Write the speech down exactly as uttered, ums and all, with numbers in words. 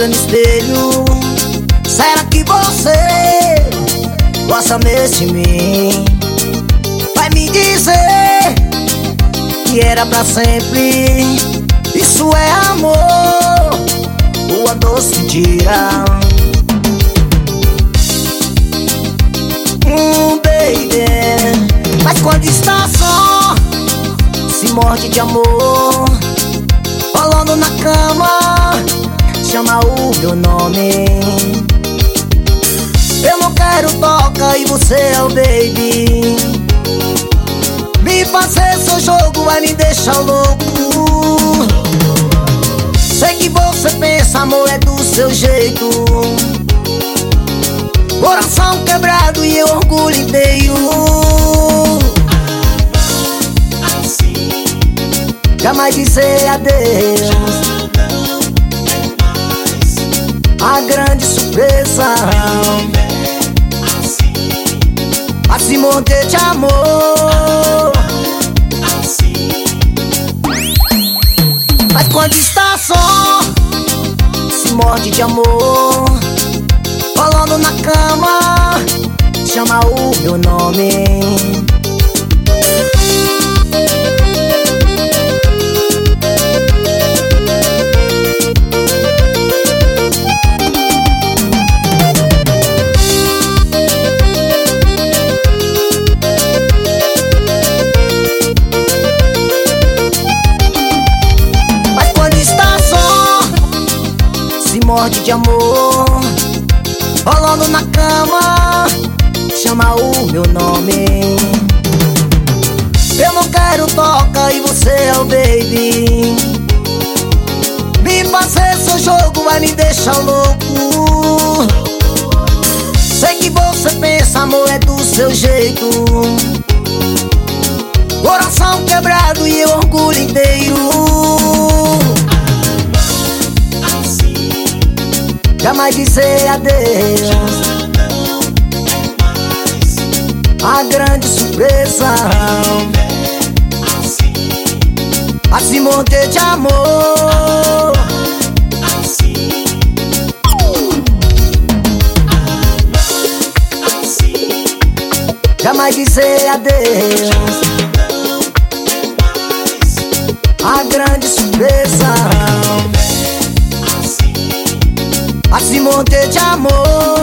olha no espelho, será que você gosta mesmo de mim? Vai me dizer que era pra sempre. Isso é amor ou a doce mentira? Hum, baby, mas quando está só, se morde de amor. Falando na cama, chama o meu nome. Eu não quero toca e você é o baby. Me fazer seu jogo vai me deixar louco. Sei que você pensa, amor, é do seu jeito. Coração quebrado e eu orgulho inteiro. Jamais dizer adeus. A grande surpresa, assim morder de amor. Mas quando está só, se morde de amor. Falando na cama, chama o meu nome. Morde de amor, rolando na cama, chama o meu nome. Eu não quero toca e você é o baby. Me fazer seu jogo vai me deixar louco. Sei que você pensa, amor, é do seu jeito. Coração quebrado e eu orgulho inteiro. Jamais dizer adeus. A grande surpresa, assim morder de amor. Jamais dizer adeus. A grande surpresa, assim morder de amor.